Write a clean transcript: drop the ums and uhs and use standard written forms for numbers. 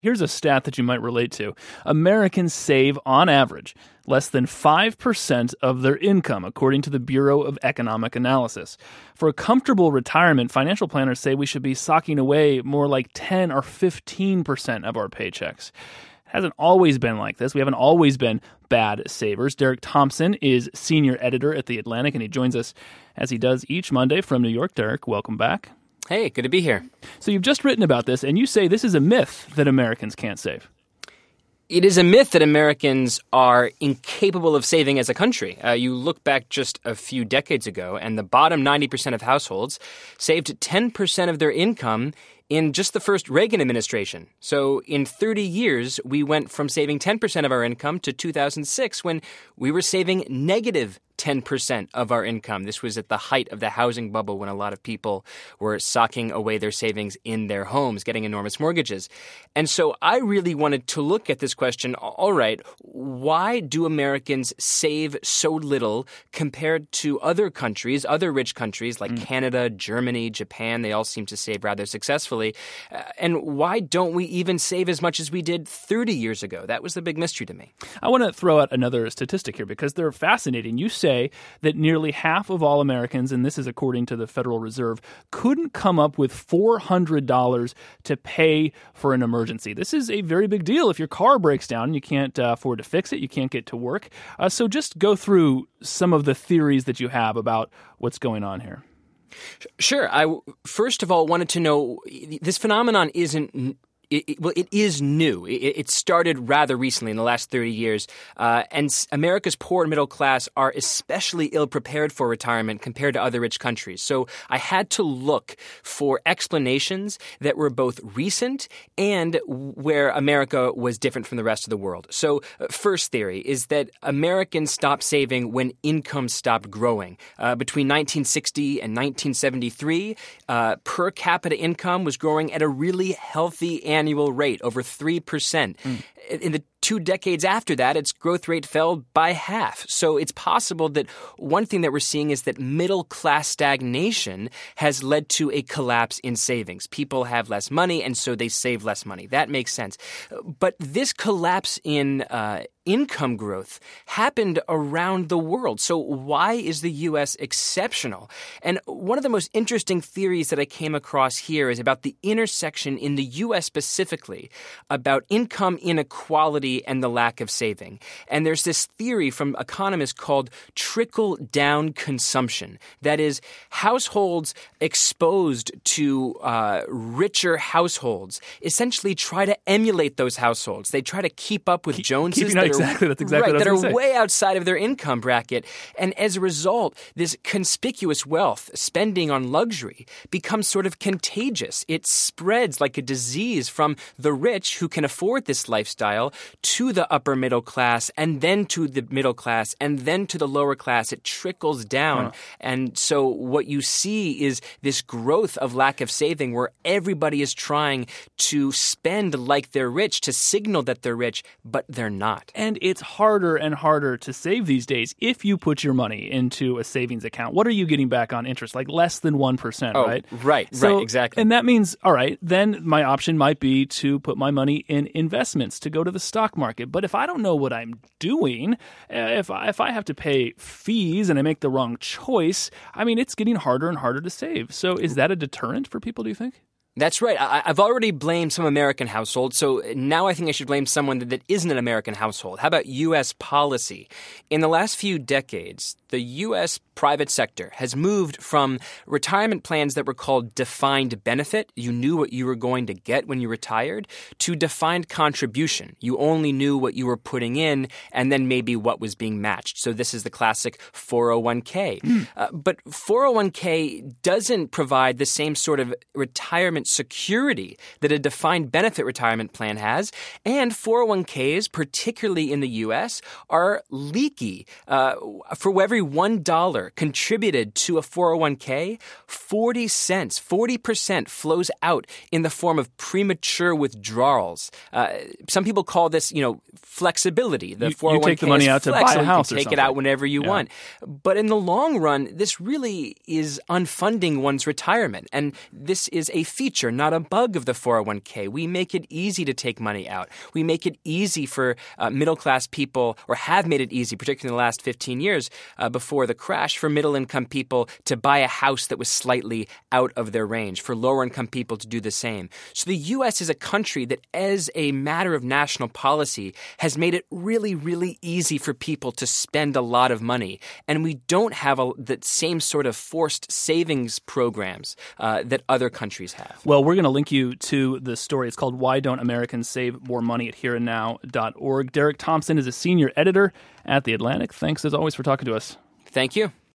Here's a stat that you might relate to. Americans save, on average, less than 5% of their income, according to the Bureau of Economic Analysis. For a comfortable retirement, financial planners say we should be socking away more like 10 or 15% of our paychecks. It hasn't always been like this. We haven't always been bad savers. Derek Thompson is senior editor at The Atlantic, and he joins us as he does each Monday from New York. Derek, welcome back. Hey, good to be here. So you've just written about this, and you say this is a myth that Americans can't save. It is a myth that Americans are incapable of saving as a country. You look back just a few decades ago, and the bottom 90% of households saved 10% of their income in just the first Reagan administration. So in 30 years, we went from saving 10% of our income to 2006 when we were saving negative 10% of our income. This was at the height of the housing bubble when a lot of people were socking away their savings in their homes, getting enormous mortgages. And so I really wanted to look at this question, all right, why do Americans save so little compared to other countries, other rich countries like Canada, Germany, Japan? They all seem to save rather successfully. And why don't we even save as much as we did 30 years ago? That was the big mystery to me. I want to throw out another statistic here because they're fascinating. You say that nearly half of all Americans, and this is according to the Federal Reserve, couldn't come up with $400 to pay for an emergency. This is a very big deal. If your car breaks down and you can't afford to fix it, you can't get to work. So just go through some of the theories that you have about what's going on here. Sure. I first of all wanted to know this phenomenon isn't it is new. It started rather recently in the last 30 years, and America's poor and middle class are especially ill-prepared for retirement compared to other rich countries. So I had to look for explanations that were both recent and where America was different from the rest of the world. So first theory is that Americans stopped saving when income stopped growing. Between 1960 and 1973, per capita income was growing at a really healthy annual rate, over 3%. In the 2 decades after that, its growth rate fell by half. So it's possible that one thing that we're seeing is that middle-class stagnation has led to a collapse in savings. People have less money, and so they save less money. That makes sense. But this collapse in income growth happened around the world. So why is the U.S. exceptional? And one of the most interesting theories that I came across here is about the intersection in the U.S. specifically about income inequality and the lack of saving. And there's this theory from economists called trickle-down consumption. That is, households exposed to richer households essentially try to emulate those households. They try to keep up with Joneses That's exactly right, what I was that are way outside of their income bracket. And as a result, this conspicuous wealth, spending on luxury, becomes sort of contagious. It spreads like a disease from the rich who can afford this lifestyle to the upper middle class, and then to the middle class, and then to the lower class. It trickles down. And so what you see is this growth of lack of saving where everybody is trying to spend like they're rich, to signal that they're rich, but they're not. And it's harder and harder to save these days if you put your money into a savings account. What are you getting back on interest? Like less than 1%, right? Right, exactly. And that means, all right, then my option might be to put my money in investments, to go to the stock market. But if I don't know what I'm doing, if I have to pay fees and I make the wrong choice, I mean, it's getting harder and harder to save. So is that a deterrent for people, do you think? That's right. I've already blamed some American households, so now I think I should blame someone that isn't an American household. How about U.S. policy? In the last few decades, the U.S. private sector has moved from retirement plans that were called defined benefit, you knew what you were going to get when you retired, to defined contribution. You only knew what you were putting in and then maybe what was being matched. So this is the classic 401k. But 401k doesn't provide the same sort of retirement security that a defined benefit retirement plan has. And 401ks, particularly in the U.S., are leaky. For every $1 $1 contributed to a 401k, 40 cents, 40% flows out in the form of premature withdrawals. Some people call this, flexibility. The 401k you take the money out to buy a house you or can take something. it out whenever you want. But in the long run, this really is unfunding one's retirement. And this is a feature, not a bug of the 401k. We make it easy to take money out. We make it easy for middle-class people, or have made it easy, particularly in the last 15 years before the crash, for middle-income people to buy a house that was slightly out of their range, for lower-income people to do the same. So the U.S. is a country that, as a matter of national policy, has made it really, really easy for people to spend a lot of money. And we don't have the same sort of forced savings programs that other countries have. Well, we're going to link you to the story. It's called Why Don't Americans Save More Money at HereAndNow.org. Derek Thompson is a senior editor at The Atlantic. Thanks, as always, for talking to us. Thank you.